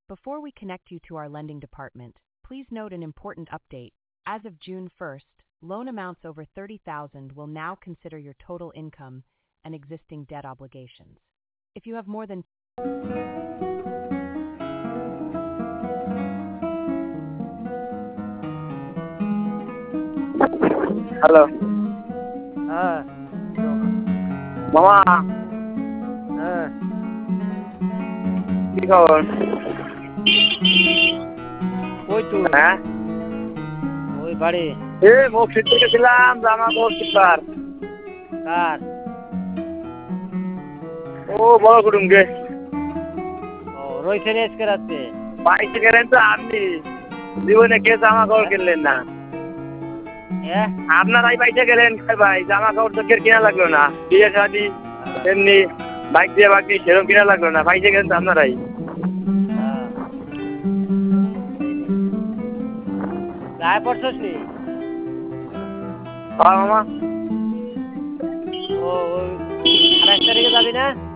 Before we connect you to our lending department, please note an important update. As of June 1st, loan amounts over $30,000 will now consider your total income and existing debt obligations. If you have more than hello হ্যাঁ মামা, হ্যাঁ কি খবর? ওই তো হ্যাঁ, ওই বাড়ি মসজিদ থেকে ছিলাম জামা কাপড় কিনবার। কার ও বড় কুটুমকে ও রয়েছেন আজকে রাত্রে বাইকে গেলেন তো আপনি, জীবনে কে জামা কাপড় কিনলেন না? হ্যাঁ আপনারাই বাইকে গেলেন ভাই, জামা কাপড় তো কিনা লাগলো না, বিয়ে শাদি এমনি বাইক দিয়ে বাকি সেরকম কিনা লাগলো না, বাইকে গেলেন তো আপনারাই। গায়ে পড়ছস নি হ্যাঁ মামা, ও ওই 28 তারিখে যাবি না?